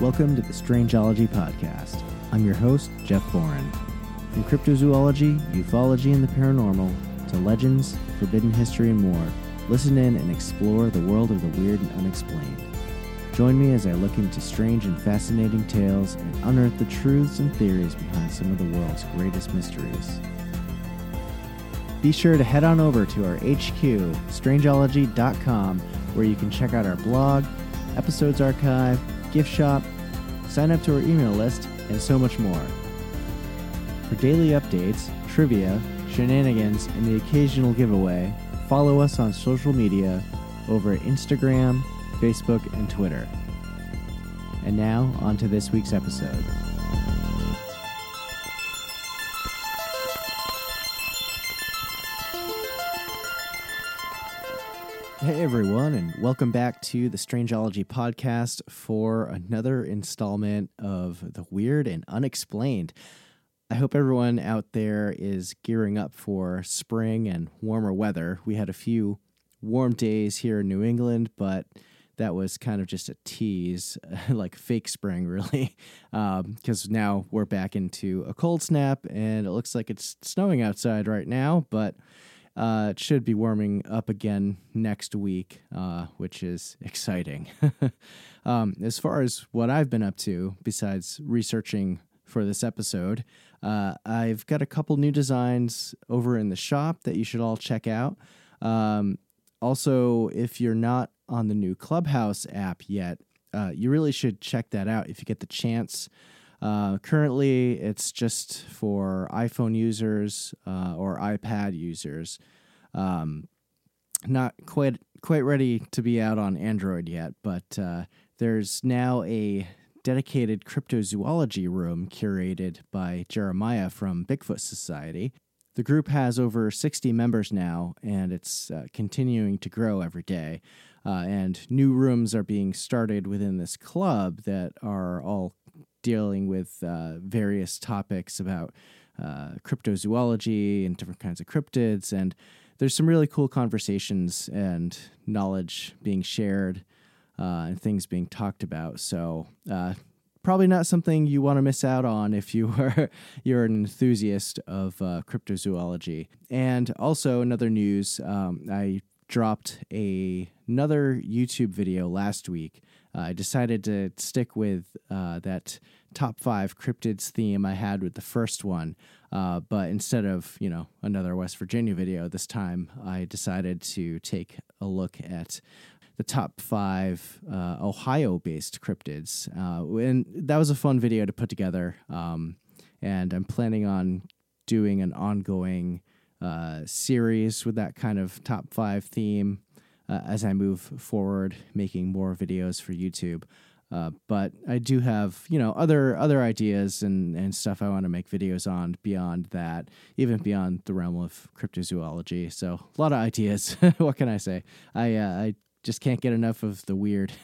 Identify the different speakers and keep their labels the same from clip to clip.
Speaker 1: Welcome to the Strangeology Podcast. I'm your host, Jeff Boren. From cryptozoology, ufology, and the paranormal, to legends, forbidden history, and more, listen in and explore the world of the weird and unexplained. Join me as I look into strange and fascinating tales and unearth the truths and theories behind some of the world's greatest mysteries. Be sure to head on over to our HQ, Strangeology.com, where you can check out our blog, episodes archive, gift shop, sign up to our email list, and so much more. For daily updates, trivia, shenanigans, and the occasional giveaway, follow us on social media over at Instagram, Facebook, and Twitter. And now, on to this week's episode. Hey everyone, and welcome back to the Strangeology Podcast for another installment of the weird and unexplained. I hope everyone out there is gearing up for spring and warmer weather. We had a few warm days here in New England, but that was kind of just a tease, like fake spring, really, because now we're back into a cold snap, and it looks like it's snowing outside right now, but it should be warming up again next week, which is exciting. As far as what I've been up to, besides researching for this episode, I've got a couple new designs over in the shop that you should all check out. Also, if you're not on the new Clubhouse app yet, you really should check that out if you get the chance. Currently, it's just for iPhone users or iPad users. Not quite ready to be out on Android yet, but there's now a dedicated cryptozoology room curated by Jeremiah from Bigfoot Society. The group has over 60 members now, and it's continuing to grow every day. And new rooms are being started within this club that are all dealing with various topics about cryptozoology and different kinds of cryptids. And there's some really cool conversations and knowledge being shared and things being talked about. So probably not something you want to miss out on if you're an enthusiast of cryptozoology. And also another news, I dropped another YouTube video last week. I decided to stick with that top 5 cryptids theme I had with the first one, but instead of another West Virginia video this time, I decided to take a look at the top 5 Ohio-based cryptids, and that was a fun video to put together. And I'm planning on doing an ongoing series with that kind of top 5 theme as I move forward, making more videos for YouTube. But I do have, other ideas and stuff I want to make videos on beyond that, even beyond the realm of cryptozoology. So a lot of ideas. What can I say? I just can't get enough of the weird.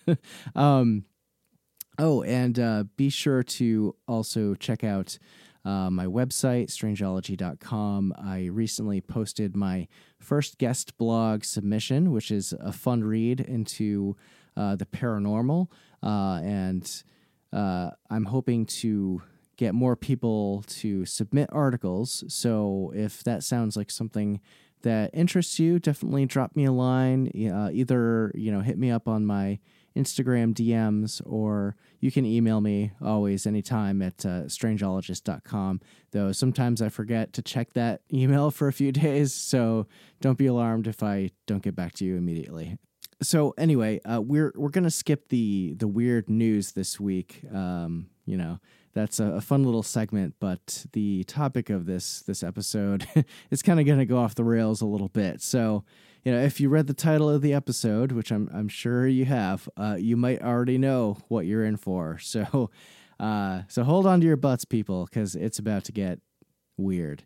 Speaker 1: And be sure to also check out my website, Strangeology.com. I recently posted my first guest blog submission, which is a fun read into the paranormal. And I'm hoping to get more people to submit articles. So if that sounds like something that interests you, definitely drop me a line. Either, hit me up on my Instagram DMs, or you can email me always anytime at strangeologist.com, though sometimes I forget to check that email for a few days, so don't be alarmed if I don't get back to you immediately. So anyway, we're gonna skip the weird news this week. That's a fun little segment, but the topic of this episode is kind of gonna go off the rails a little bit. So if you read the title of the episode, which I'm sure you have, you might already know what you're in for. So hold on to your butts, people, because it's about to get weird.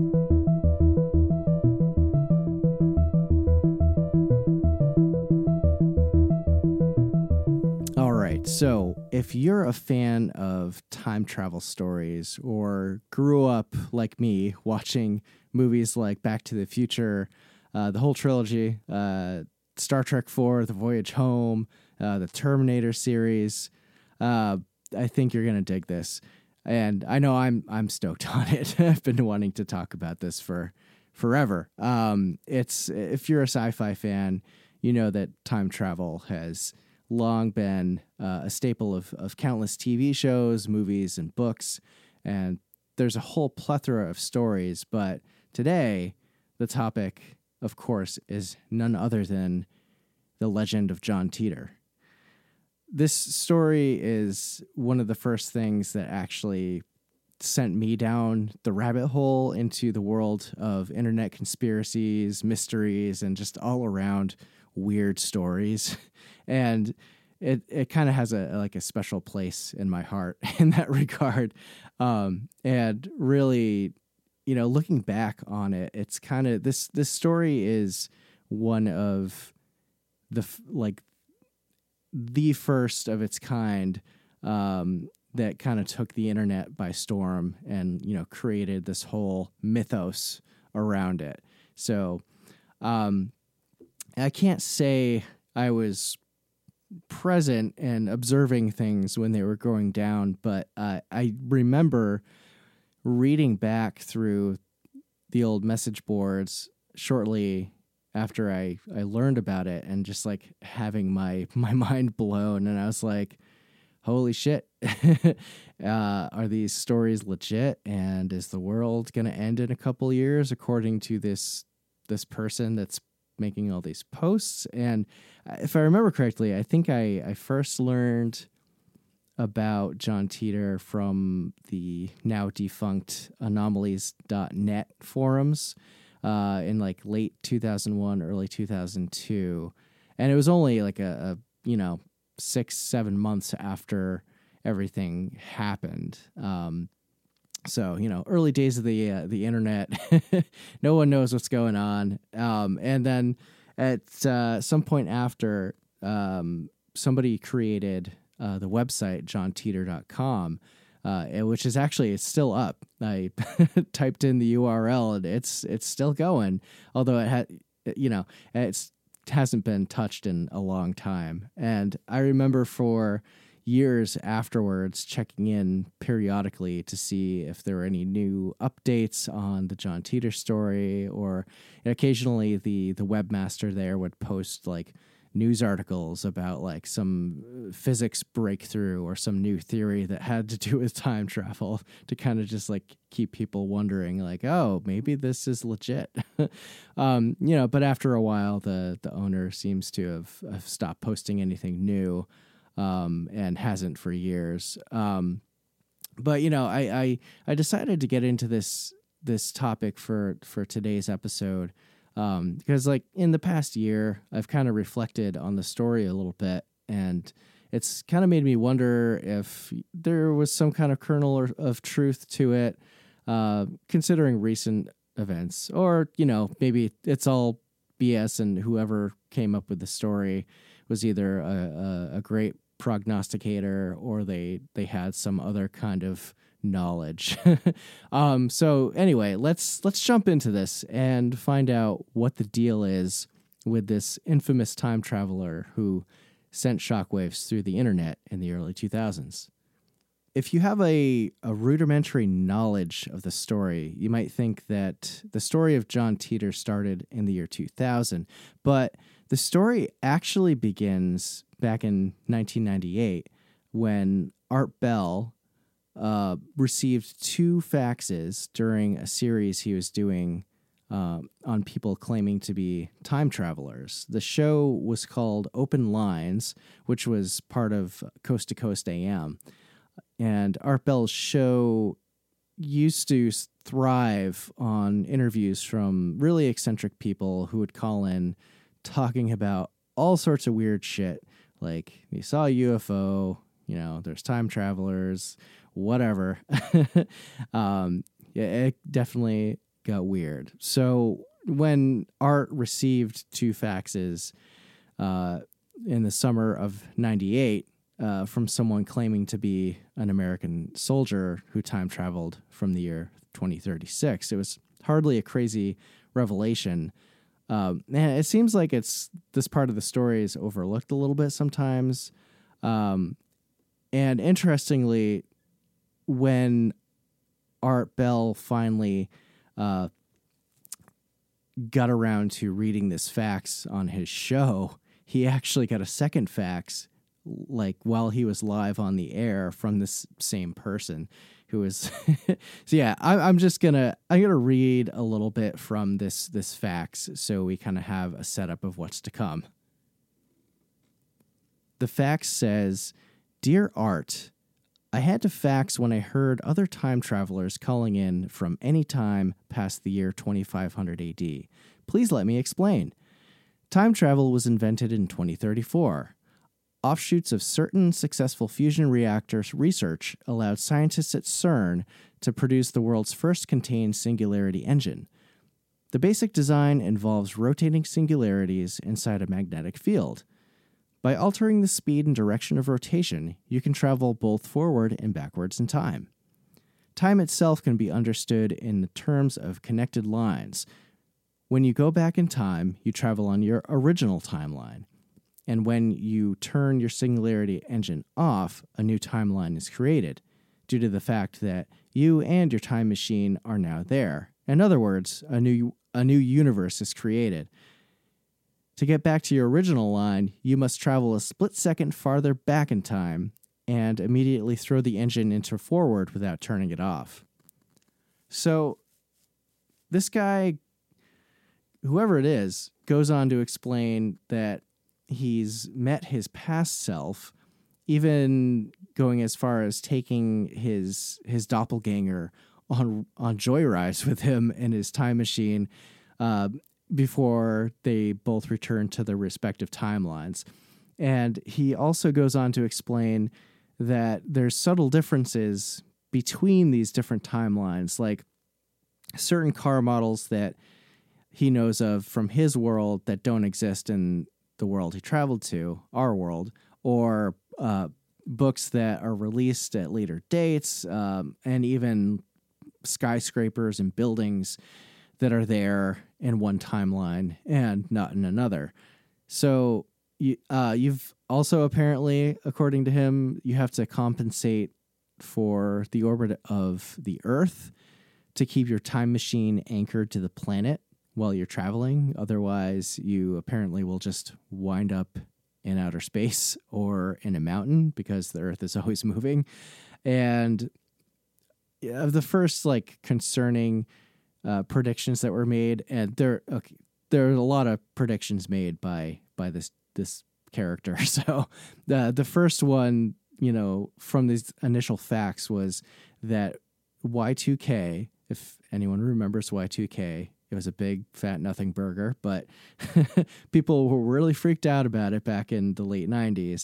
Speaker 1: All right, so if you're a fan of time travel stories or grew up like me watching movies like Back to the Future, the whole trilogy, Star Trek IV, The Voyage Home, the Terminator series, I think you're gonna dig this, and I know I'm stoked on it. I've been wanting to talk about this for forever. It's if you're a sci-fi fan, you know that time travel has long been a staple of countless TV shows, movies, and books, and there's a whole plethora of stories. But today, the topic, of course, is none other than the legend of John Titor. This story is one of the first things that actually sent me down the rabbit hole into the world of internet conspiracies, mysteries, and just all around weird stories. And it kind of has a special place in my heart in that regard. And really, looking back on it, it's kind of this story is one of the first of its kind, that kind of took the internet by storm and, created this whole mythos around it. So, I can't say I was present and observing things when they were going down, but I remember reading back through the old message boards shortly after I learned about it and just like having my mind blown. And I was like, holy shit, are these stories legit? And is the world going to end in a couple years according to this person that's making all these posts? And if I remember correctly, I think I first learned about John Titor from the now defunct anomalies.net forums in like late 2001, early 2002. And it was only like a 6-7 months after everything happened. So, early days of the internet, no one knows what's going on. And then at some point after, somebody created the website johntitor.com, which is actually, it's still up. I typed in the URL and it's still going, although it hasn't been touched in a long time. And I remember for years afterwards checking in periodically to see if there were any new updates on the John Titor story, or occasionally the webmaster there would post like news articles about like some physics breakthrough or some new theory that had to do with time travel to kind of just like keep people wondering like, oh, maybe this is legit. But after a while, the owner seems to have stopped posting anything new, and hasn't for years. But I decided to get into this topic for today's episode, because like in the past year, I've kind of reflected on the story a little bit, and it's kind of made me wonder if there was some kind of kernel of truth to it, considering recent events, or, maybe it's all BS and whoever came up with the story was either a great prognosticator or they had some other kind of knowledge. So anyway, let's jump into this and find out what the deal is with this infamous time traveler who sent shockwaves through the internet in the early 2000s. If you have a rudimentary knowledge of the story, you might think that the story of John Titor started in the year 2000, but the story actually begins back in 1998 when Art Bell received 2 faxes during a series he was doing on people claiming to be time travelers. The show was called Open Lines, which was part of Coast to Coast AM. And Art Bell's show used to thrive on interviews from really eccentric people who would call in talking about all sorts of weird shit. Like, you saw a UFO, there's time travelers, whatever. It definitely got weird. So when Art received 2 faxes in the summer of 98, from someone claiming to be an American soldier who time traveled from the year 2036. It was hardly a crazy revelation. And it seems like this part of the story is overlooked a little bit sometimes. And interestingly, when Art Bell finally got around to reading this fax on his show, he actually got a second fax, like while he was live on the air, from this same person who was. So yeah, I'm gonna read a little bit from this fax so we kind of have a setup of what's to come. The fax says, "Dear Art, I had to fax when I heard other time travelers calling in from any time past the year 2500 AD. Please let me explain. Time travel was invented in 2034. Offshoots of certain successful fusion reactors research allowed scientists at CERN to produce the world's first contained singularity engine. The basic design involves rotating singularities inside a magnetic field. By altering the speed and direction of rotation, you can travel both forward and backwards in time. Time itself can be understood in the terms of connected lines. When you go back in time, you travel on your original timeline. And when you turn your singularity engine off, a new timeline is created, due to the fact that you and your time machine are now there. In other words, a new universe is created. To get back to your original line, you must travel a split second farther back in time and immediately throw the engine into forward without turning it off." So this guy, whoever it is, goes on to explain that he's met his past self, even going as far as taking his doppelganger on joyrides with him in his time machine before they both return to their respective timelines. And he also goes on to explain that there's subtle differences between these different timelines, like certain car models that he knows of from his world that don't exist in the world he traveled to, our world, or books that are released at later dates, and even skyscrapers and buildings that are there in one timeline and not in another. So you've also, apparently, according to him, you have to compensate for the orbit of the Earth to keep your time machine anchored to the planet while you're traveling. Otherwise, you apparently will just wind up in outer space or in a mountain because the Earth is always moving. And the first concerning predictions that were made, and there are a lot of predictions made by this character. So the first one, from these initial facts, was that Y2K, if anyone remembers Y2K, it was a big fat nothing burger, but people were really freaked out about it back in the late 90s.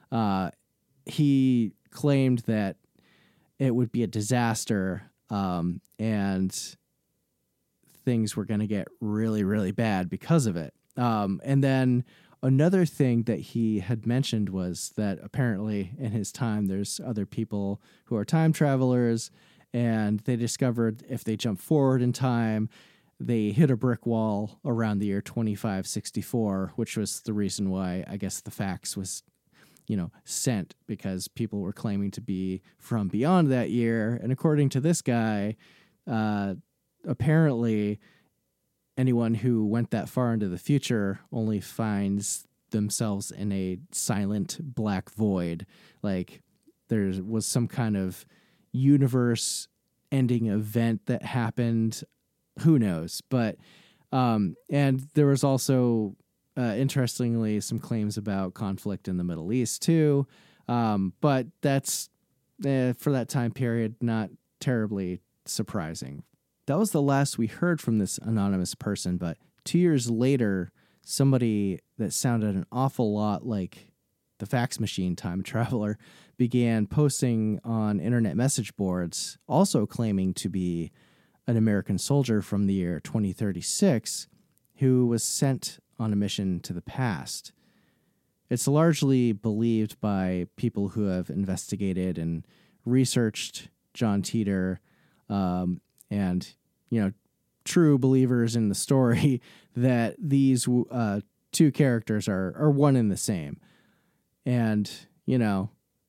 Speaker 1: He claimed that it would be a disaster, and things were going to get really, really bad because of it. And then another thing that he had mentioned was that apparently in his time, there's other people who are time travelers, and they discovered if they jump forward in time, they hit a brick wall around the year 2564, which was the reason why I guess the fax was, sent, because people were claiming to be from beyond that year. And according to this guy, apparently anyone who went that far into the future only finds themselves in a silent black void. Like there was some kind of universe ending event that happened. Who knows? But, and there was also, interestingly, some claims about conflict in the Middle East too. But that's, for that time period, not terribly surprising. That was the last we heard from this anonymous person, but 2 years later, somebody that sounded an awful lot like the fax machine time traveler began posting on internet message boards, also claiming to be an American soldier from the year 2036 who was sent on a mission to the past. It's largely believed by people who have investigated and researched John Titor, and, true believers in the story, that these two characters are one and the same. And,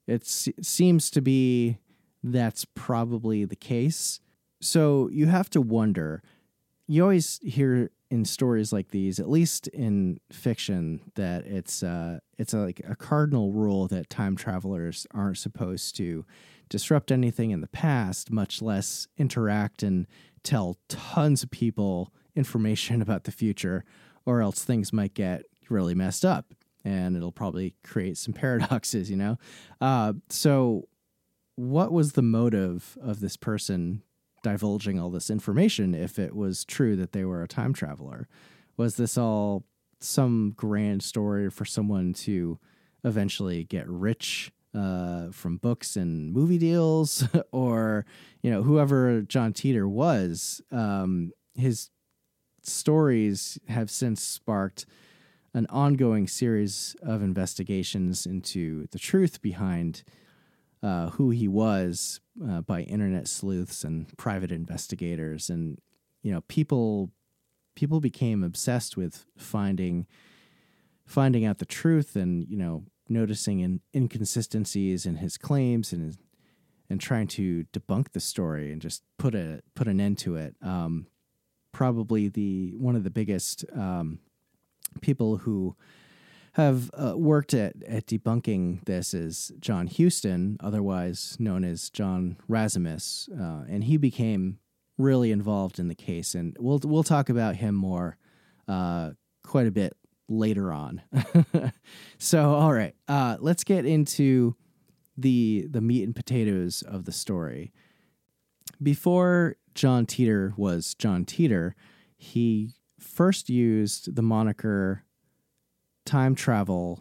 Speaker 1: seems to be that's probably the case. So you have to wonder. You always hear in stories like these, at least in fiction, that it's like a cardinal rule that time travelers aren't supposed to disrupt anything in the past, much less interact and tell tons of people information about the future, or else things might get really messed up and it'll probably create some paradoxes, you know? So what was the motive of this person divulging all this information if it was true that they were a time traveler? Was this all some grand story for someone to eventually get rich from books and movie deals? Or, you know, whoever John Titor was, his stories have since sparked an ongoing series of investigations into the truth behind who he was by internet sleuths and private investigators. And, you know, people became obsessed with finding out the truth and, you know, noticing inconsistencies in his claims and trying to debunk the story and just put an end to it. Probably one of the biggest people who have worked at debunking this is John Huston, otherwise known as John Razimus, and he became really involved in the case, and we'll talk about him more quite a bit later on. So, all right, let's get into the meat and potatoes of the story. Before John Titor was John Titor, he first used the moniker Time Travel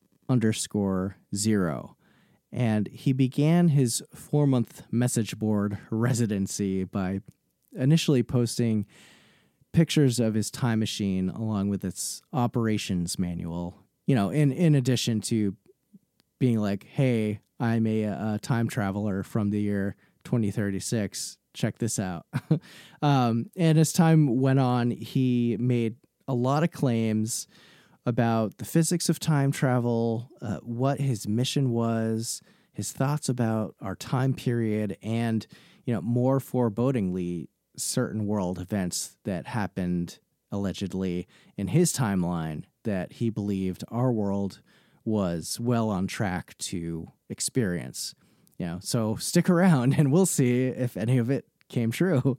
Speaker 1: _0. And he began his 4-month message board residency by initially posting pictures of his time machine along with its operations manual. You know, in addition to being like, hey, I'm a time traveler from the year 2036. Check this out. And as time went on, he made a lot of claims about the physics of time travel, what his mission was, his thoughts about our time period, and, you know, more forebodingly, certain world events that happened allegedly in his timeline that he believed our world was well on track to experience. You know, so stick around and we'll see if any of it came true.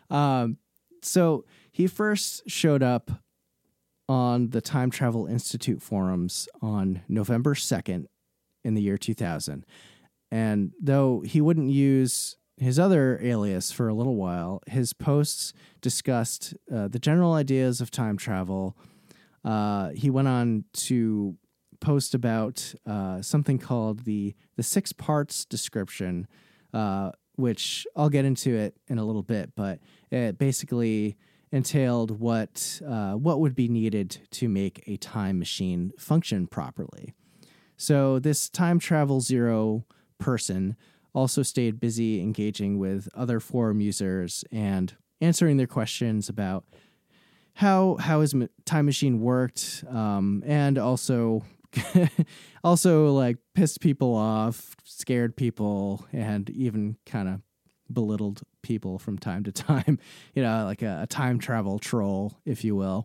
Speaker 1: So he first showed up on the Time Travel Institute forums on November 2nd in the year 2000. And though he wouldn't use his other alias for a little while, his posts discussed the general ideas of time travel. He went on to post about something called the 6 parts description, which I'll get into it in a little bit, but it basically entailed what would be needed to make a time machine function properly. So this Time Travel 0 person also stayed busy engaging with other forum users and answering their questions about how his time machine worked, and also like pissed people off, scared people, and even kind of belittled people from time to time, you know, like a time travel troll, if you will.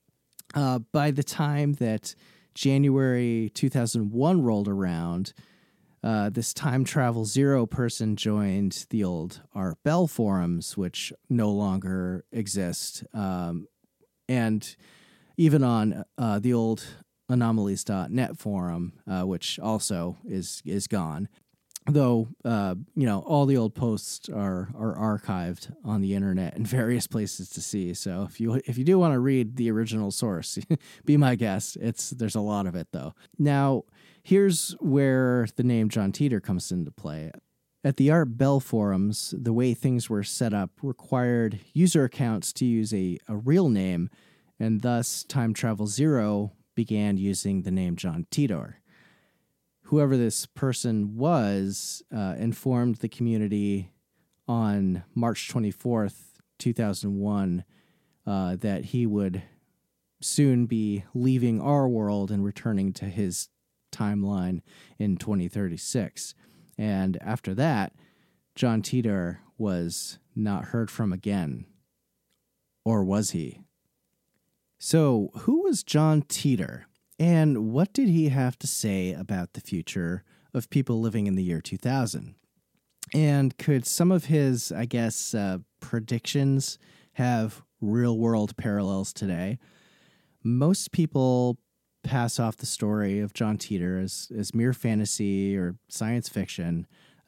Speaker 1: By the time that January 2001 rolled around, this Time Travel 0 person joined the old Art Bell forums, which no longer exist. And even on the old anomalies.net forum, which also is gone. Though, you know, all the old posts are archived on the internet in various places to see. So if you do want to read the original source, be my guest. There's a lot of it, though. Now, here's where the name John Titor comes into play. At the Art Bell forums, the way things were set up required user accounts to use a real name, and thus Time Travel 0 began using the name John Titor. Whoever this person was informed the community on March 24th, 2001, that he would soon be leaving our world and returning to his timeline in 2036. And after that, John Titor was not heard from again. Or was he? So, who was John Titor? And what did he have to say about the future of people living in the year 2000? And could some of his, predictions have real-world parallels today? Most people pass off the story of John Titor as mere fantasy or science fiction.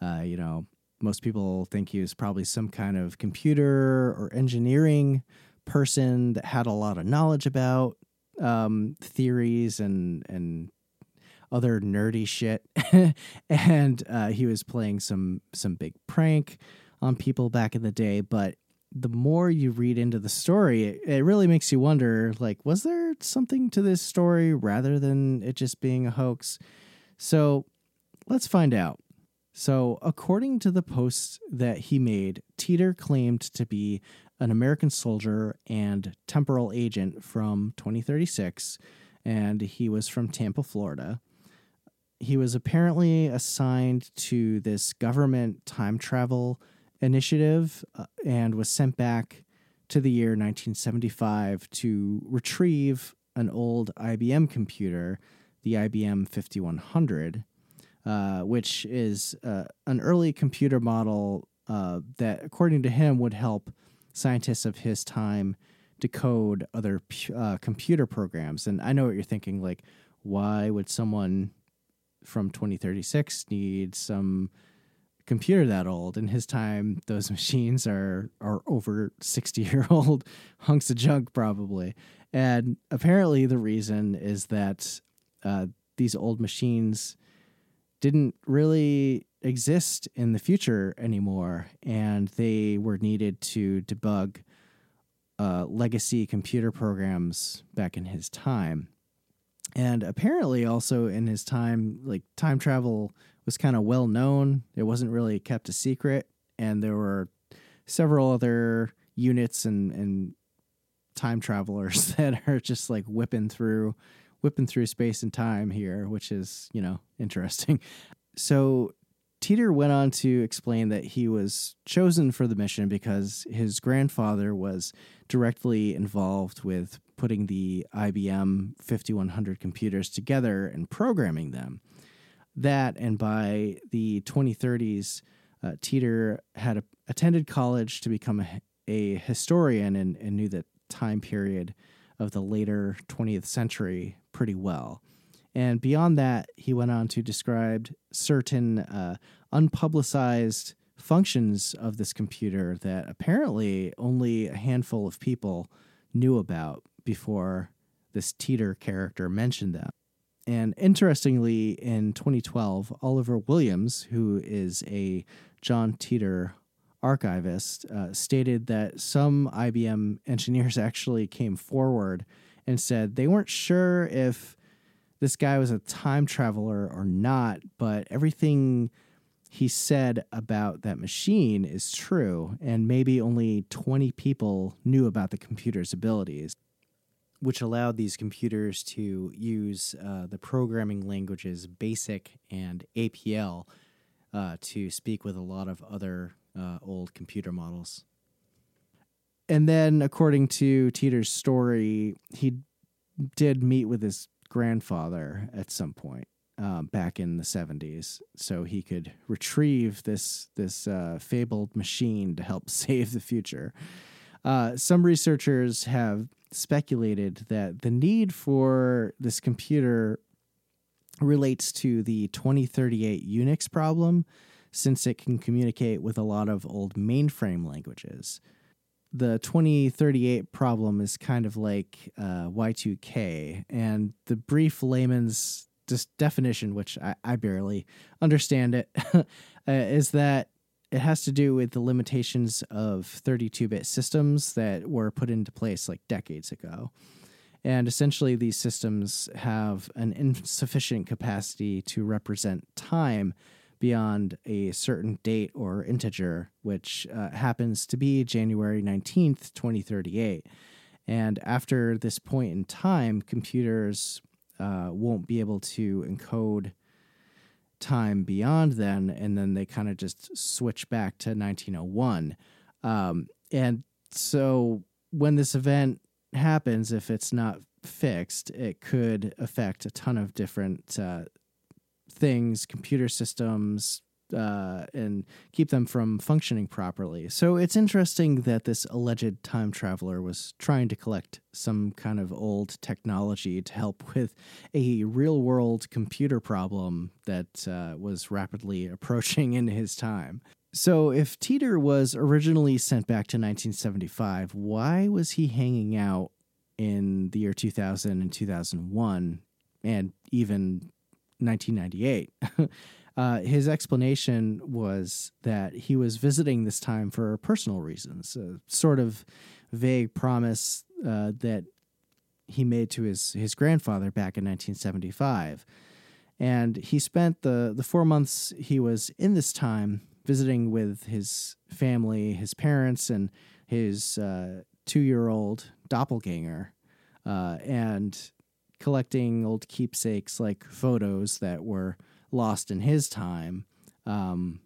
Speaker 1: Most people think he was probably some kind of computer or engineering person that had a lot of knowledge about theories and other nerdy shit. And he was playing some big prank on people back in the day. But the more you read into the story, it really makes you wonder, was there something to this story rather than it just being a hoax? So let's find out. So according to the post that he made, Titor claimed to be an American soldier and temporal agent from 2036, and he was from Tampa, Florida. He was apparently assigned to this government time travel initiative and was sent back to the year 1975 to retrieve an old IBM computer, the IBM 5100, which is an early computer model that, according to him, would help scientists of his time decode other computer programs. And I know what you're thinking, why would someone from 2036 need some computer that old? In his time, those machines are over 60-year-old hunks of junk, probably. And apparently the reason is that these old machines didn't really exist in the future anymore, and they were needed to debug legacy computer programs back in his time. And apparently also in his time, time travel was kind of well known. It wasn't really kept a secret, and there were several other units and time travelers that are just whipping through space and time here, which is, interesting. So Titor went on to explain that he was chosen for the mission because his grandfather was directly involved with putting the IBM 5100 computers together and programming them. That, and by the 2030s, Titor had attended college to become a historian and knew that time period of the later 20th century pretty well. And beyond that, he went on to describe certain unpublicized functions of this computer that apparently only a handful of people knew about before this Titor character mentioned them. And interestingly, in 2012, Oliver Williams, who is a John Titor archivist, stated that some IBM engineers actually came forward and said they weren't sure if this guy was a time traveler or not, but everything he said about that machine is true, and maybe only 20 people knew about the computer's abilities, which allowed these computers to use the programming languages BASIC and APL to speak with a lot of other old computer models. And then, according to Titor's story, he did meet with his grandfather at some point back in the 70s, so he could retrieve this fabled machine to help save the future. Some researchers have speculated that the need for this computer relates to the 2038 Unix problem, since it can communicate with a lot of old mainframe languages. The 2038 problem is kind of like Y2K, and the brief layman's definition, which I barely understand it, is that it has to do with the limitations of 32-bit systems that were put into place decades ago. And essentially, these systems have an insufficient capacity to represent time beyond a certain date or integer, which happens to be January 19th, 2038. And after this point in time, computers won't be able to encode time beyond then, and then they kind of just switch back to 1901. And so when this event happens, if it's not fixed, it could affect a ton of different things, computer systems, and keep them from functioning properly. So it's interesting that this alleged time traveler was trying to collect some kind of old technology to help with a real world computer problem that was rapidly approaching in his time. So if Teeter was originally sent back to 1975, why was he hanging out in the year 2000 and 2001 and even 1998? His explanation was that he was visiting this time for personal reasons, a sort of vague promise that he made to his grandfather back in 1975. And he spent the 4 months he was in this time visiting with his family, his parents, and his 2-year-old doppelganger, and collecting old keepsakes like photos that were lost in his time. And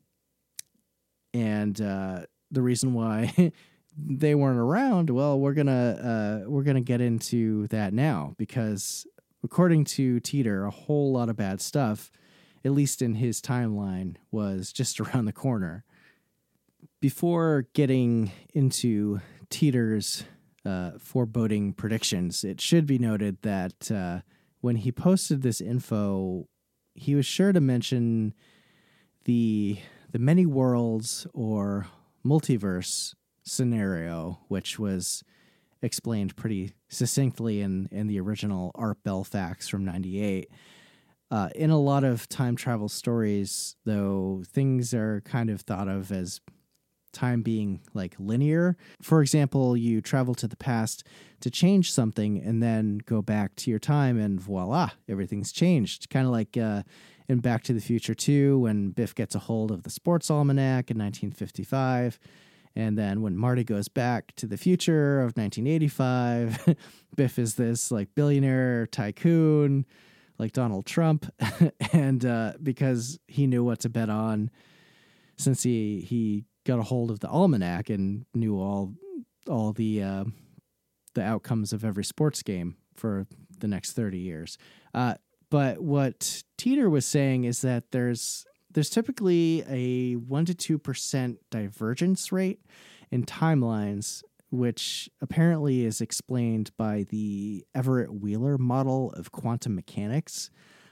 Speaker 1: the reason why they weren't around, well, we're gonna get into that now, because according to Teeter, a whole lot of bad stuff, at least in his timeline, was just around the corner. Before getting into Teeter's foreboding predictions, it should be noted that when he posted this info, he was sure to mention the many worlds or multiverse scenario, which was explained pretty succinctly in the original Art Bell facts from 98. In a lot of time travel stories, though, things are kind of thought of as time being like linear. For example, you travel to the past to change something and then go back to your time and voila, everything's changed. Kind of like in Back to the Future 2, when Biff gets a hold of the sports almanac in 1955. And then when Marty goes back to the future of 1985, Biff is this like billionaire tycoon like Donald Trump. And because he knew what to bet on, since he got a hold of the almanac and knew all the outcomes of every sports game for the next 30 years. But what Teeter was saying is that there's typically a 1 to 2% divergence rate in timelines, which apparently is explained by the Everett Wheeler model of quantum mechanics,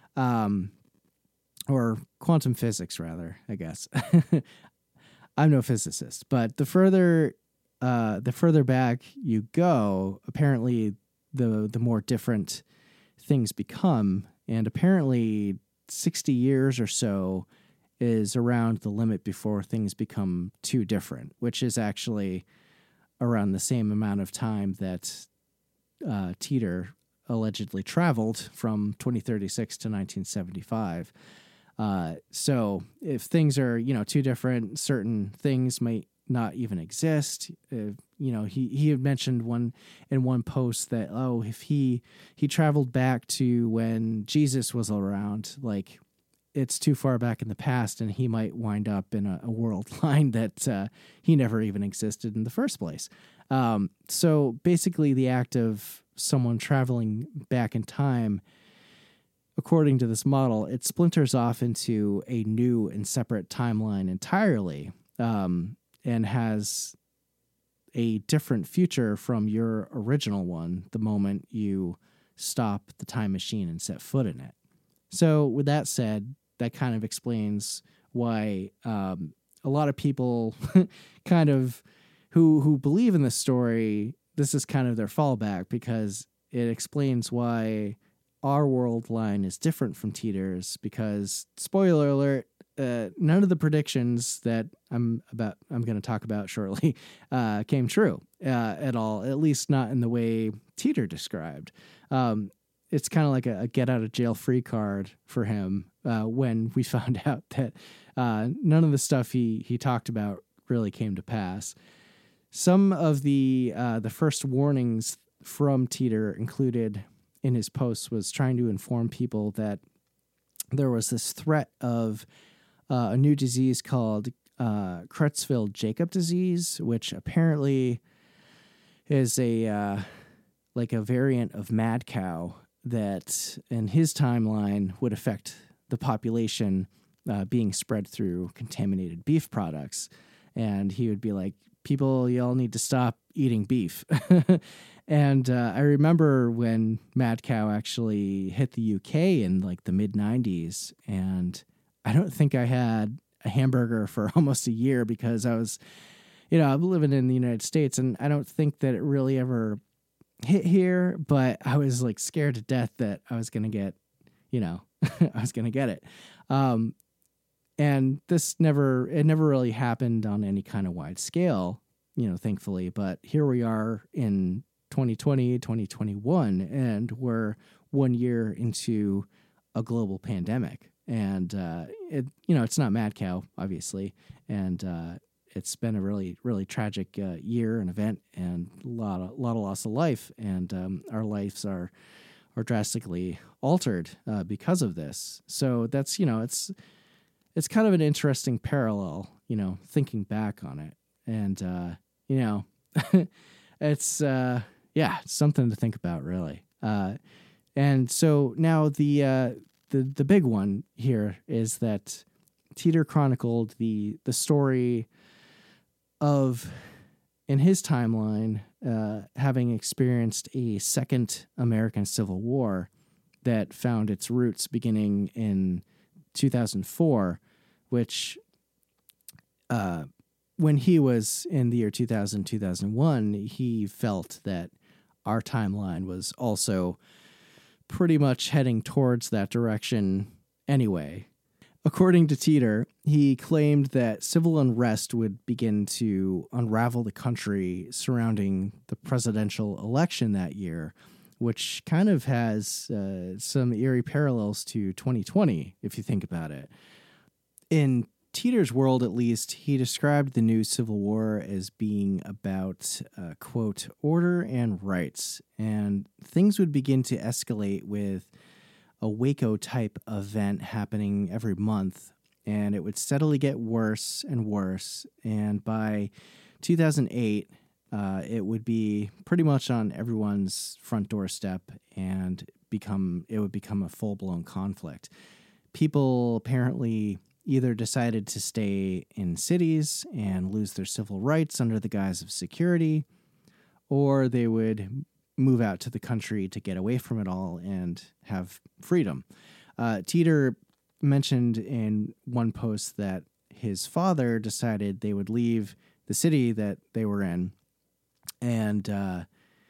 Speaker 1: or quantum physics, rather, I guess. I'm no physicist, but the further back you go, apparently the more different things become, and apparently 60 years or so is around the limit before things become too different, which is actually around the same amount of time that Teeter allegedly traveled from 2036 to 1975. So if things are, too different, certain things might not even exist. He had mentioned in one post that, if he traveled back to when Jesus was around, like it's too far back in the past and he might wind up in a world line that he never even existed in the first place. So basically the act of someone traveling back in time, according to this model, it splinters off into a new and separate timeline entirely, and has a different future from your original one the moment you stop the time machine and set foot in it. So with that said, that kind of explains why a lot of people kind of who believe in this story, this is kind of their fallback, because it explains why our world line is different from Teeter's, because, spoiler alert, none of the predictions that I'm going to talk about shortly came true at all, at least not in the way Teeter described. It's kind of like a get out of jail free card for him when we found out that none of the stuff he talked about really came to pass. Some of the first warnings from Teeter included in his posts was trying to inform people that there was this threat of a new disease called Creutzfeldt-Jakob disease, which apparently is a variant of mad cow that, in his timeline, would affect the population being spread through contaminated beef products. And he would be like, people, y'all need to stop eating beef. And I remember when mad cow actually hit the UK in like the mid 90s. And I don't think I had a hamburger for almost a year because I was, I'm living in the United States, and I don't think that it really ever hit here, but I was like scared to death that I was going to get, I was going to get it. And it never really happened on any kind of wide scale, thankfully. But here we are in 2020, 2021, and we're 1 year into a global pandemic. And, it's not mad cow, obviously. And it's been a really, really tragic year and event, and a lot of loss of life. And our lives are drastically altered because of this. So that's, it's kind of an interesting parallel, thinking back on it. And, it's, something to think about, really. And so now the big one here is that Teeter chronicled the story of, in his timeline, having experienced a second American Civil War that found its roots beginning in 2004, which, when he was in the year 2000, 2001, he felt that our timeline was also pretty much heading towards that direction anyway. According to Teeter, he claimed that civil unrest would begin to unravel the country surrounding the presidential election that year, which kind of has some eerie parallels to 2020, if you think about it. In Teeter's world, at least, he described the new Civil War as being about, quote, order and rights, and things would begin to escalate with a Waco-type event happening every month, and it would steadily get worse and worse, and by 2008, it would be pretty much on everyone's front doorstep, and it would become a full-blown conflict. People apparently either decided to stay in cities and lose their civil rights under the guise of security, or they would move out to the country to get away from it all and have freedom. Teeter mentioned in one post that his father decided they would leave the city that they were in, and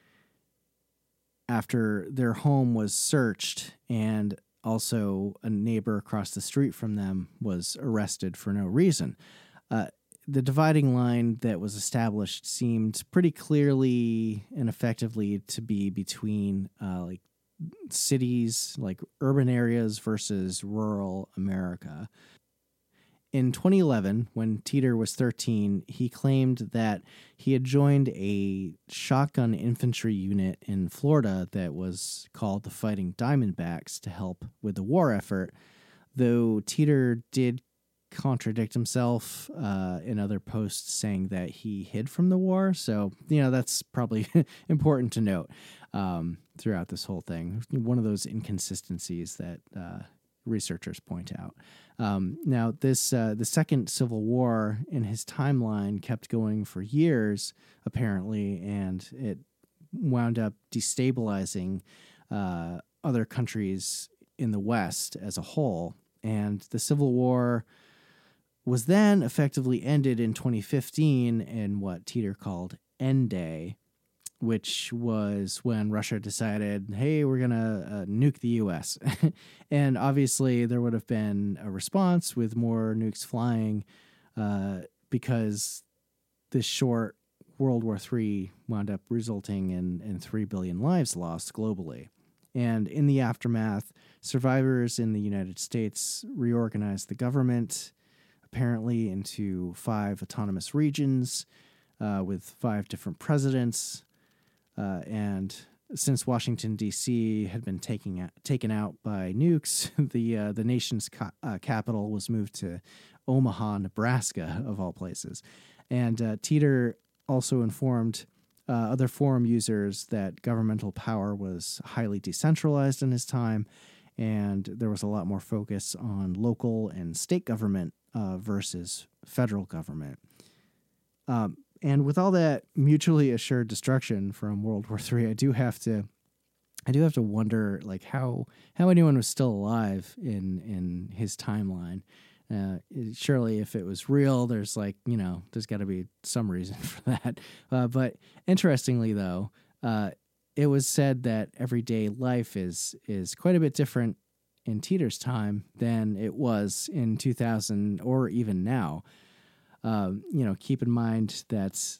Speaker 1: after their home was searched, and also a neighbor across the street from them was arrested for no reason. The dividing line that was established seemed pretty clearly and effectively to be between like cities, like urban areas versus rural America. In 2011, when Teeter was 13, he claimed that he had joined a shotgun infantry unit in Florida that was called the Fighting Diamondbacks to help with the war effort, though Teeter did contradict himself in other posts saying that he hid from the war. So, that's probably important to note throughout this whole thing. One of those inconsistencies that researchers point out. Now, the second Civil War in his timeline kept going for years, apparently, and it wound up destabilizing other countries in the West as a whole. And the Civil War was then effectively ended in 2015 in what Teeter called End Day, which was when Russia decided, hey, we're going to nuke the U.S. And obviously there would have been a response with more nukes flying because this short World War III wound up resulting in 3 billion lives lost globally. And in the aftermath, survivors in the United States reorganized the government, apparently into 5 autonomous regions with 5 different presidents. And since Washington, D.C. had been taken out by nukes, the nation's capital was moved to Omaha, Nebraska, of all places. And Teeter also informed other forum users that governmental power was highly decentralized in his time, and there was a lot more focus on local and state government versus federal government. And with all that mutually assured destruction from World War III, I do have to wonder, like, how anyone was still alive in his timeline. Surely, if it was real, there's got to be some reason for that. But interestingly, though, it was said that everyday life is quite a bit different in Teeter's time than it was in 2000 or even now. Keep in mind that,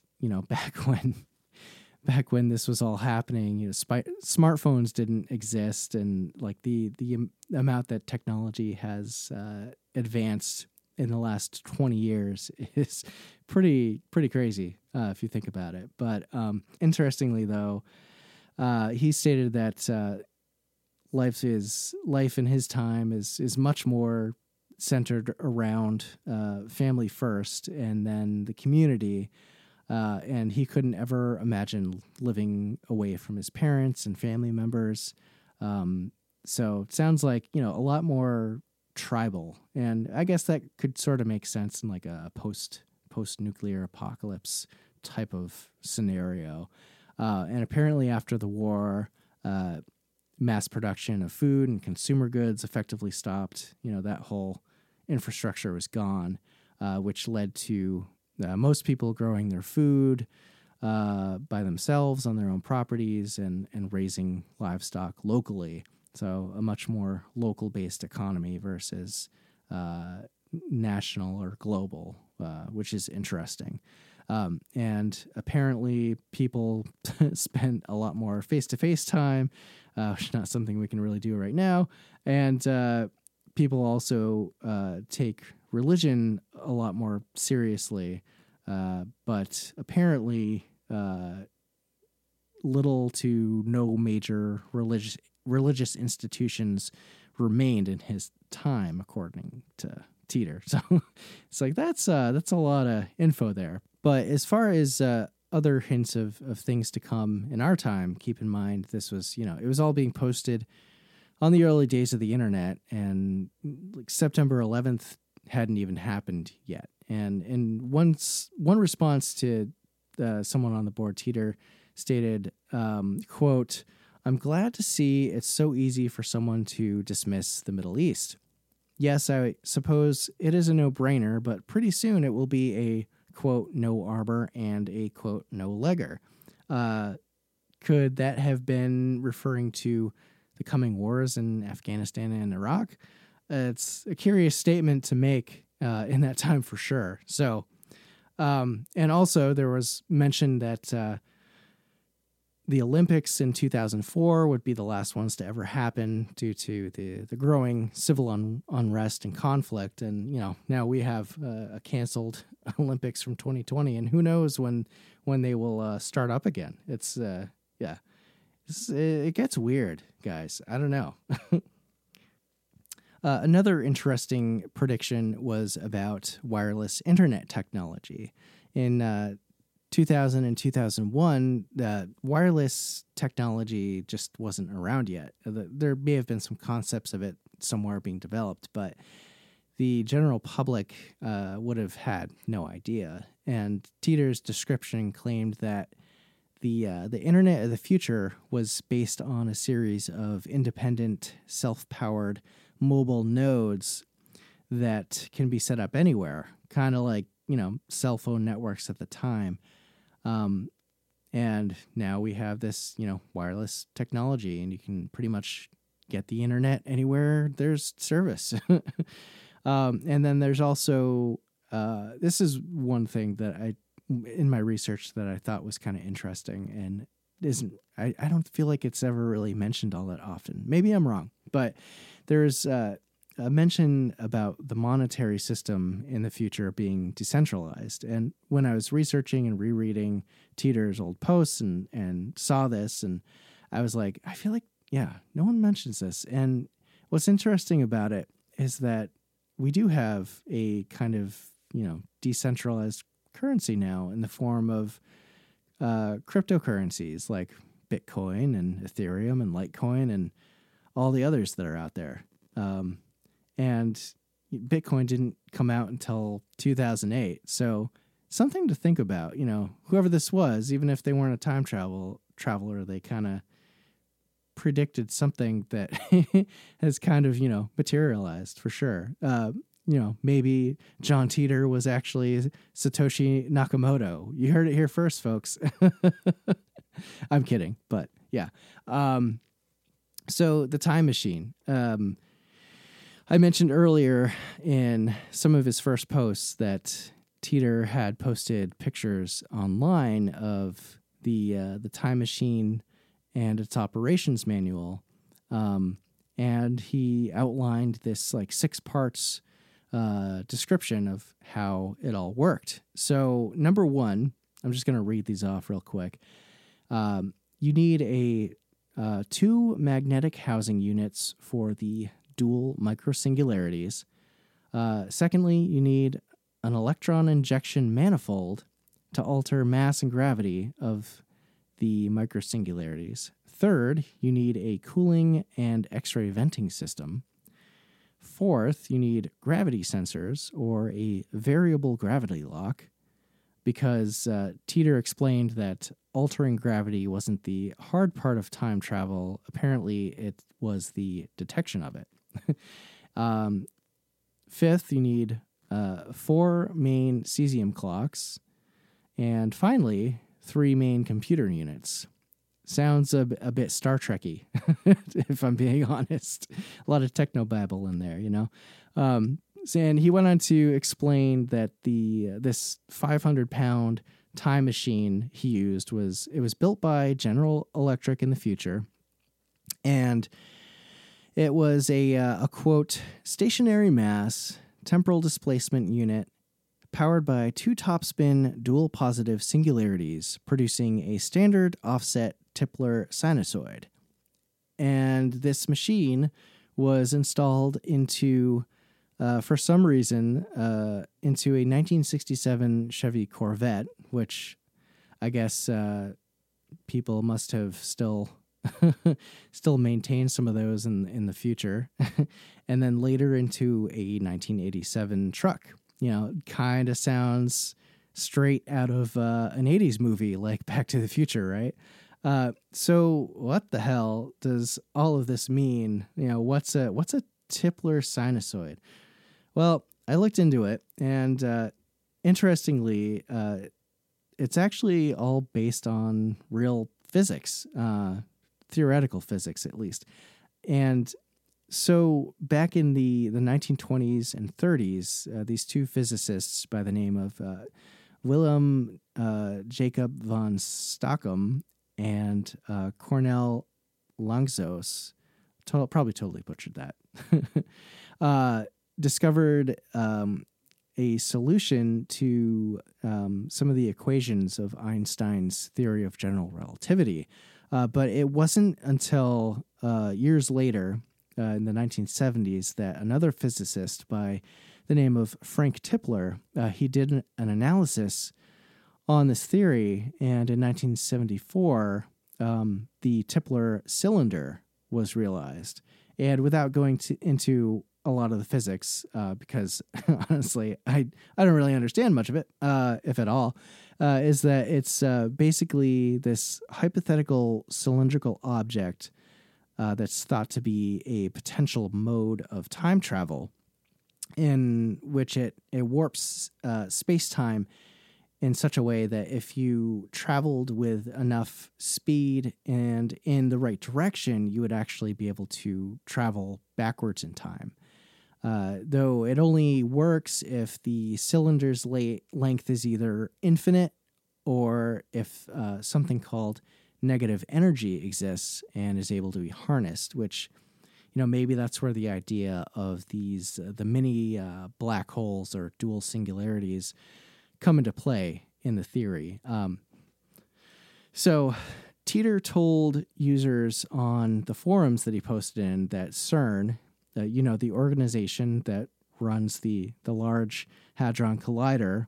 Speaker 1: back when this was all happening, smartphones didn't exist, and like the amount that technology has advanced in the last 20 years is pretty crazy if you think about it. But interestingly, though, he stated that life in his time is much more centered around family first and then the community. And he couldn't ever imagine living away from his parents and family members. So it sounds like, a lot more tribal. And I guess that could sort of make sense in like a post-nuclear apocalypse type of scenario. And apparently after the war, mass production of food and consumer goods effectively stopped. That whole infrastructure was gone, which led to most people growing their food by themselves on their own properties and raising livestock locally. So a much more local-based economy versus national or global, which is interesting. And apparently people spent a lot more face-to-face time, which is not something we can really do right now. And people also take religion a lot more seriously, but apparently little to no major religious institutions remained in his time, according to Teeter. So it's like that's a lot of info there. But as far as other hints of things to come in our time, keep in mind this was, it was all being posted on the early days of the internet, and like September 11th hadn't even happened yet. And in one response to someone on the board, Teeter stated, quote, "I'm glad to see it's so easy for someone to dismiss the Middle East. Yes, I suppose it is a no-brainer, but pretty soon it will be a, quote, no armor and a, quote, no legger." Could that have been referring to the coming wars in Afghanistan and Iraq? It's a curious statement to make in that time for sure. So, and also there was mention that the Olympics in 2004 would be the last ones to ever happen due to the growing civil unrest and conflict. And, now we have a canceled Olympics from 2020, and who knows when they will start up again. It's, yeah. It gets weird, guys. I don't know. Another interesting prediction was about wireless internet technology. In 2000 and 2001, wireless technology just wasn't around yet. There may have been some concepts of it somewhere being developed, but the general public would have had no idea. And Teeter's description claimed that the internet of the future was based on a series of independent, self-powered mobile nodes that can be set up anywhere, kind of like, cell phone networks at the time. And now we have this, wireless technology, and you can pretty much get the internet anywhere there's service. And then there's also, this is one thing that in my research that I thought was kind of interesting and I don't feel like it's ever really mentioned all that often. Maybe I'm wrong, but there's a mention about the monetary system in the future being decentralized. And when I was researching and rereading Teeter's old posts and saw this, and I was like, I feel like, yeah, no one mentions this. And what's interesting about it is that we do have a kind of, decentralized currency now in the form of cryptocurrencies like Bitcoin and Ethereum and Litecoin and all the others that are out there. And Bitcoin didn't come out until 2008. So something to think about, whoever this was, even if they weren't a time traveler, they kind of predicted something that has kind of, materialized for sure. Maybe John Titor was actually Satoshi Nakamoto. You heard it here first, folks. I'm kidding, but yeah. So the time machine. I mentioned earlier in some of his first posts that Titor had posted pictures online of the time machine and its operations manual, and he outlined this like 6 parts description of how it all worked. So number 1, I'm just going to read these off real quick. You need 2 magnetic housing units for the dual microsingularities. Secondly, you need an electron injection manifold to alter mass and gravity of the microsingularities. Third, you need a cooling and X-ray venting system. Fourth, you need gravity sensors or a variable gravity lock, because Titor explained that altering gravity wasn't the hard part of time travel. Apparently, it was the detection of it. Fifth, you need 4 main cesium clocks. And finally, 3 main computer units. Sounds a bit Star Trek-y, if I'm being honest. A lot of technobabble in there, And he went on to explain that this 500-pound time machine he used was built by General Electric in the future, and it was a quote stationary mass temporal displacement unit powered by 2 topspin dual positive singularities, producing a standard offset Tipler sinusoid. And this machine was installed into, for some reason, into a 1967 Chevy Corvette, which I guess people must have still maintain some of those in the future, and then later into a 1987 truck. Kind of sounds straight out of an 80s movie like Back to the Future, right? So what the hell does all of this mean? What's a Tipler sinusoid? Well, I looked into it, and interestingly, it's actually all based on real physics, theoretical physics at least. And so back in the 1920s and 30s, these 2 physicists by the name of Willem Jacob von Stockham and Cornel Langsos, probably totally butchered that, discovered a solution to some of the equations of Einstein's theory of general relativity. But it wasn't until years later, in the 1970s, that another physicist by the name of Frank Tipler, he did an analysis on this theory, and in 1974, the Tipler cylinder was realized. And without going into a lot of the physics, because honestly, I don't really understand much of it, if at all, is that it's basically this hypothetical cylindrical object that's thought to be a potential mode of time travel, in which it warps space-time in such a way that if you traveled with enough speed and in the right direction, you would actually be able to travel backwards in time. Though it only works if the cylinder's length is either infinite or if something called negative energy exists and is able to be harnessed, which, maybe that's where the idea of these, the mini black holes or dual singularities come into play in the theory. So Teeter told users on the forums that he posted in that CERN, the organization that runs the Large Hadron Collider,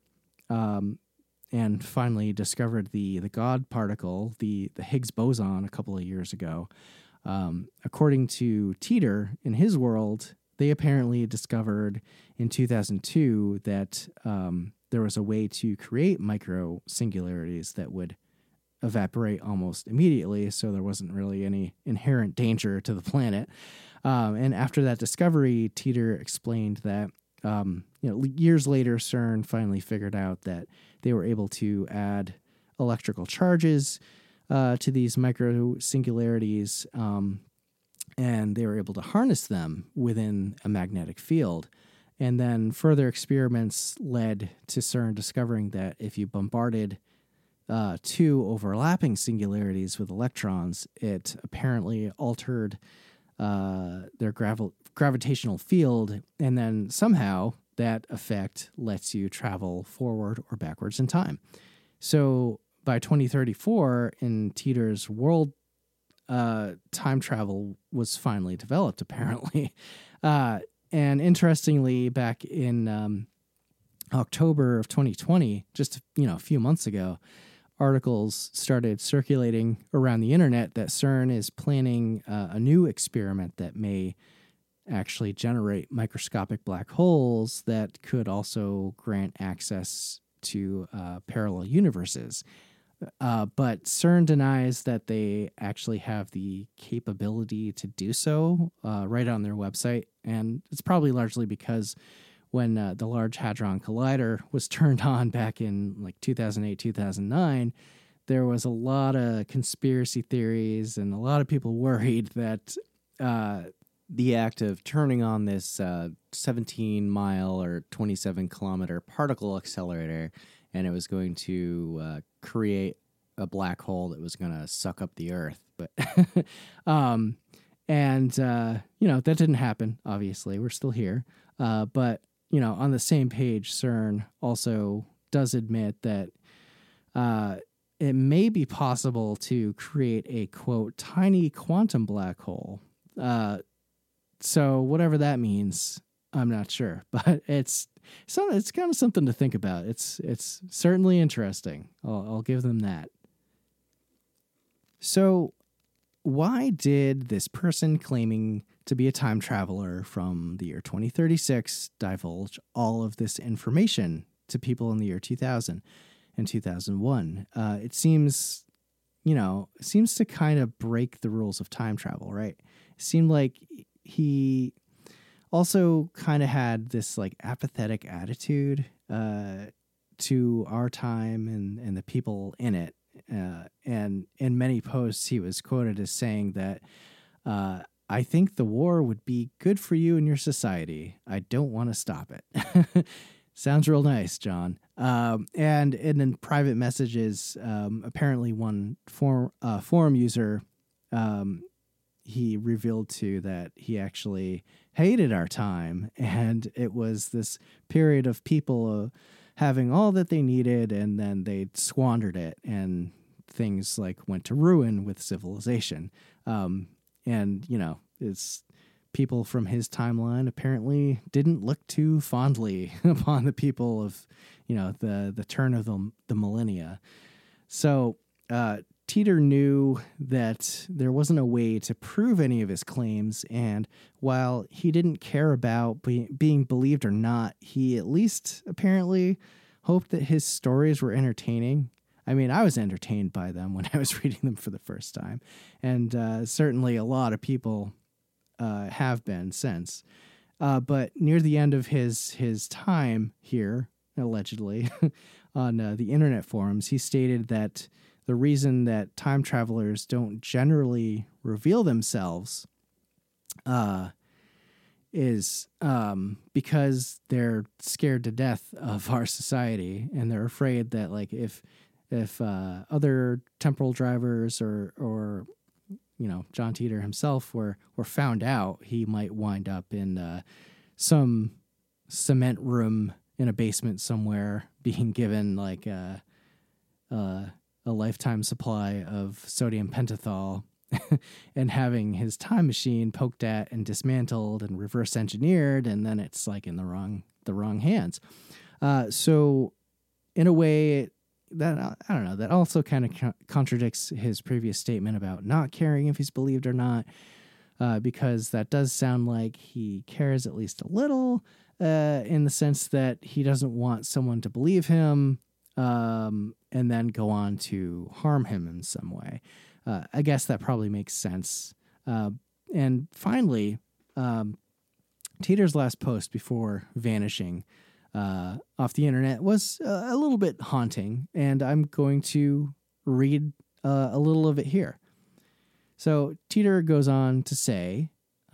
Speaker 1: and finally discovered the God particle, the Higgs boson, a couple of years ago. According to Teeter, in his world, they apparently discovered in 2002 that there was a way to create micro singularities that would evaporate almost immediately, so there wasn't really any inherent danger to the planet. And after that discovery, Teeter explained that years later, CERN finally figured out that they were able to add electrical charges to these micro singularities, and they were able to harness them within a magnetic field. And then further experiments led to CERN discovering that if you bombarded two overlapping singularities with electrons, it apparently altered their gravitational field, and then somehow that effect lets you travel forward or backwards in time. So by 2034, in Teeter's world, time travel was finally developed, apparently. And interestingly, back in October of 2020, just a few months ago, articles started circulating around the internet that CERN is planning a new experiment that may actually generate microscopic black holes that could also grant access to parallel universes. But CERN denies that they actually have the capability to do so right on their website. And it's probably largely because when the Large Hadron Collider was turned on back in like 2008, 2009, there was a lot of conspiracy theories and a lot of people worried that the act of turning on this 17-mile or 27-kilometer particle accelerator, and it was going to create a black hole that was going to suck up the Earth. But that didn't happen, obviously. We're still here. But on the same page, CERN also does admit that it may be possible to create a, quote, tiny quantum black hole. So whatever that means, I'm not sure. But it's kind of something to think about. It's certainly interesting. I'll give them that. So why did this person claiming to be a time traveler from the year 2036 divulge all of this information to people in the year 2000 and 2001? It seems to kind of break the rules of time travel, right? It seemed like he also kind of had this like apathetic attitude to our time and the people in it. And in many posts, he was quoted as saying that, I think the war would be good for you and your society. I don't want to stop it. Sounds real nice, John. And in private messages, apparently one forum user, he revealed to that he actually hated our time, and it was this period of people having all that they needed, and then they squandered it, and things like went to ruin with civilization. It's people from his timeline apparently didn't look too fondly upon the people of, the turn of the millennia. So Teeter knew that there wasn't a way to prove any of his claims, and while he didn't care about being believed or not, he at least apparently hoped that his stories were entertaining. I mean, I was entertained by them when I was reading them for the first time, and certainly a lot of people have been since. But near the end of his time here, allegedly, on the internet forums, he stated that the reason that time travelers don't generally reveal themselves is because they're scared to death of our society, and they're afraid that like if other temporal drivers or John Teeter himself were found out, he might wind up in some cement room in a basement somewhere, being given like a lifetime supply of sodium pentothal and having his time machine poked at and dismantled and reverse engineered, and then it's like in the wrong hands. So in a way that, I don't know, that also kind of contradicts his previous statement about not caring if he's believed or not, because that does sound like he cares at least a little, in the sense that he doesn't want someone to believe him and then go on to harm him in some way. I guess that probably makes sense. And finally, Teeter's last post before vanishing off the internet was a little bit haunting, and I'm going to read a little of it here. So Teeter goes on to say,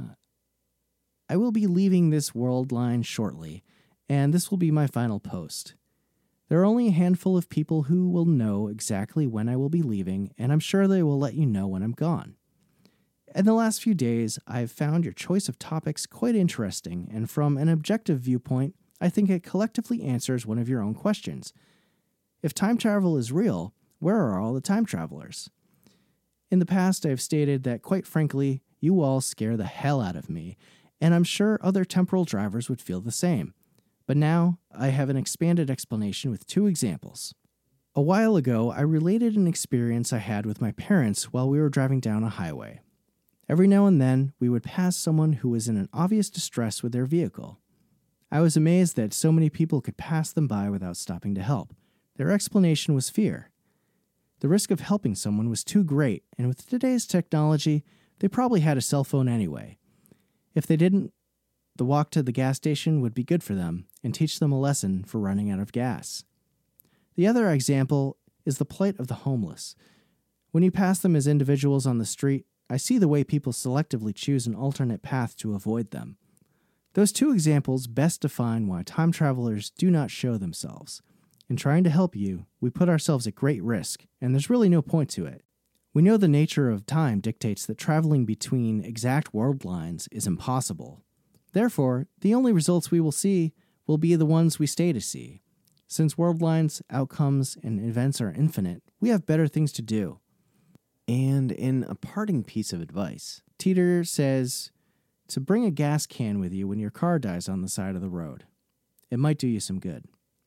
Speaker 1: I will be leaving this world line shortly, and this will be my final post. There are only a handful of people who will know exactly when I will be leaving, and I'm sure they will let you know when I'm gone. In the last few days, I've found your choice of topics quite interesting, and from an objective viewpoint, I think it collectively answers one of your own questions. If time travel is real, where are all the time travelers? In the past, I've stated that, quite frankly, you all scare the hell out of me, and I'm sure other temporal drivers would feel the same. But now, I have an expanded explanation with 2 examples. A while ago, I related an experience I had with my parents while we were driving down a highway. Every now and then, we would pass someone who was in an obvious distress with their vehicle. I was amazed that so many people could pass them by without stopping to help. Their explanation was fear. The risk of helping someone was too great, and with today's technology, they probably had a cell phone anyway. If they didn't, the walk to the gas station would be good for them and teach them a lesson for running out of gas. The other example is the plight of the homeless. When you pass them as individuals on the street, I see the way people selectively choose an alternate path to avoid them. Those 2 examples best define why time travelers do not show themselves. In trying to help you, we put ourselves at great risk, and there's really no point to it. We know the nature of time dictates that traveling between exact world lines is impossible. Therefore, the only results we will see will be the ones we stay to see. Since world lines, outcomes, and events are infinite, we have better things to do.
Speaker 2: And in a parting piece of advice,
Speaker 1: Teeter says to bring a gas can with you when your car dies on the side of the road. It might do you some good.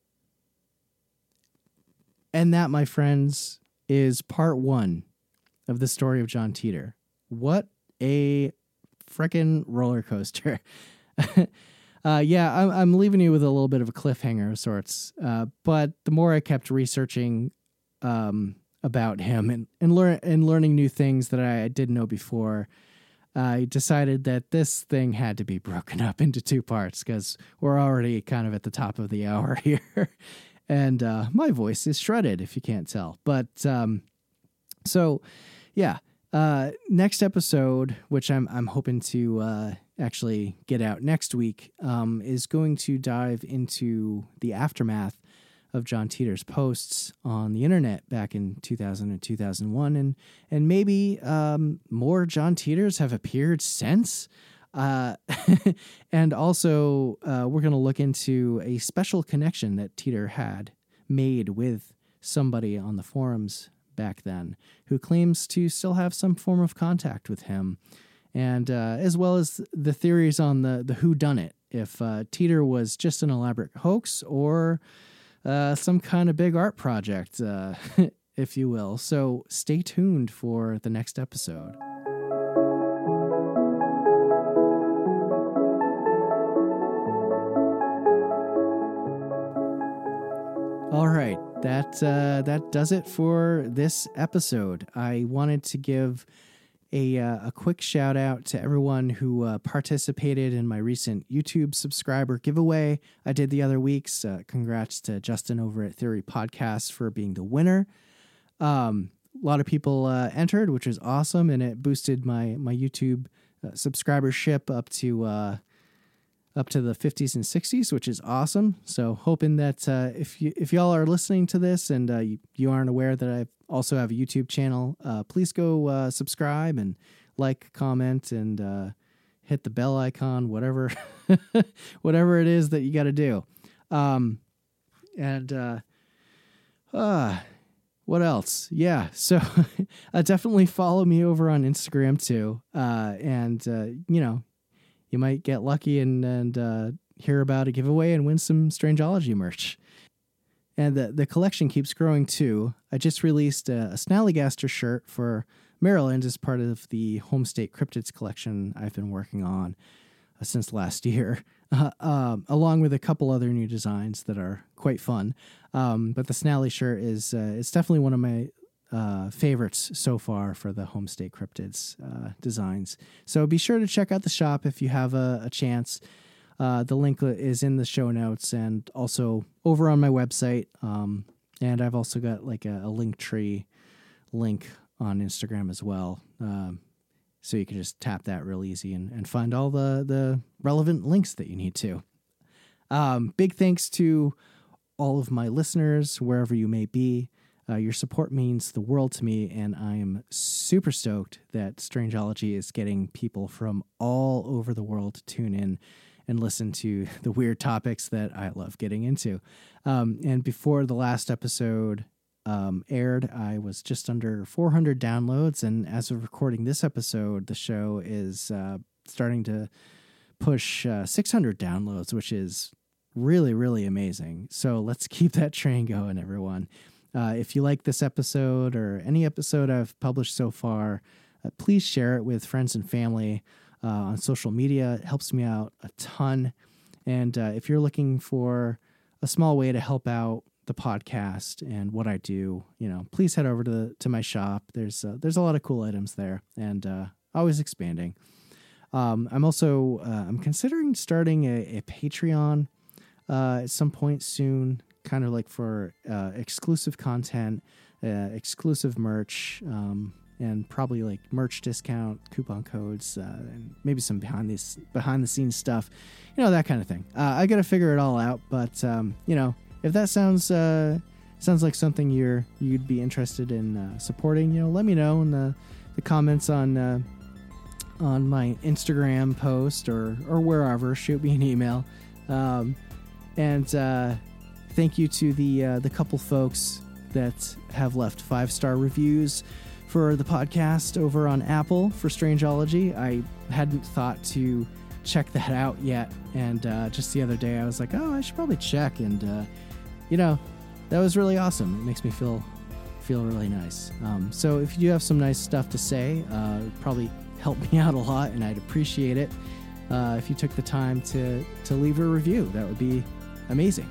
Speaker 1: And that, my friends, is part 1 of the story of John Teeter. What a frickin' roller coaster. I'm leaving you with a little bit of a cliffhanger of sorts. But the more I kept researching about him and learning new things that I didn't know before, I decided that this thing had to be broken up into 2 parts because we're already kind of at the top of the hour here. And my voice is shredded, if you can't tell. But next episode, which I'm hoping to actually get out next week, is going to dive into the aftermath of John Teeter's posts on the internet back in 2000 and 2001, and maybe more John Teeters have appeared since. And also, we're going to look into a special connection that Teeter had made with somebody on the forums back then who claims to still have some form of contact with him, and as well as the theories on the whodunit, if Teeter was just an elaborate hoax or some kind of big art project, if you will. So stay tuned for the next episode. All right, that does it for this episode. I wanted to give a quick shout out to everyone who participated in my recent YouTube subscriber giveaway I did the other weeks. Congrats to Justin over at Theory Podcast for being the winner. A lot of people entered, which is awesome, and it boosted my YouTube subscribership up to the 50s and 60s, which is awesome. So hoping that if y'all are listening to this and you aren't aware that I also have a YouTube channel, please go subscribe and like, comment, and hit the bell icon, whatever whatever it is that you got to do. What else? Yeah, so definitely follow me over on Instagram too. You might get lucky and hear about a giveaway and win some Strangeology merch. And the collection keeps growing too. I just released a Snallygaster shirt for Maryland as part of the Home State Cryptids collection I've been working on since last year, along with a couple other new designs that are quite fun. But the Snally shirt is it's definitely one of my favorites so far for the Home State Cryptids designs. So be sure to check out the shop if you have a chance. The link is in the show notes and also over on my website. And I've also got like a Linktree link on Instagram as well. So you can just tap that real easy and find all the relevant links that you need to. Big thanks to all of my listeners, wherever you may be. Your support means the world to me, and I am super stoked that Strangeology is getting people from all over the world to tune in and listen to the weird topics that I love getting into. And before the last episode aired, I was just under 400 downloads, and as of recording this episode, the show is starting to push 600 downloads, which is really, really amazing. So let's keep that train going, everyone. If you like this episode or any episode I've published so far, please share it with friends and family on social media. It helps me out a ton. And if you're looking for a small way to help out the podcast and what I do, please head over to my shop. There's a lot of cool items there, and always expanding. I'm also I'm considering starting a Patreon at some point soon, kind of like for exclusive content, exclusive merch, and probably like merch discount, coupon codes, and maybe some behind the scenes stuff, that kind of thing. I got to figure it all out, but if that sounds like something you'd be interested in supporting, let me know in the comments on my Instagram post or wherever. Shoot me an email. And thank you to the couple folks that have left 5-star reviews for the podcast over on Apple for Strangeology. I hadn't thought to check that out yet, and just the other day I was like, I should probably check, and that was really awesome. It makes me feel really nice. So if you do have some nice stuff to say, probably help me out a lot, and I'd appreciate it if you took the time to leave a review. That would be amazing.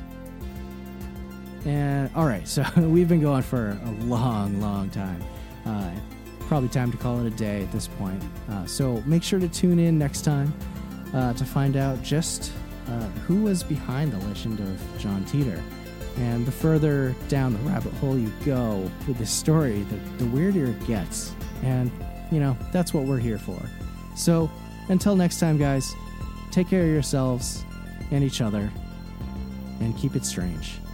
Speaker 1: And all right, so we've been going for a long time. Probably time to call it a day at this point. So make sure to tune in next time to find out just who was behind the legend of John Titor. And the further down the rabbit hole you go with this story, the weirder it gets. And, that's what we're here for. So until next time, guys, take care of yourselves and each other, and keep it strange.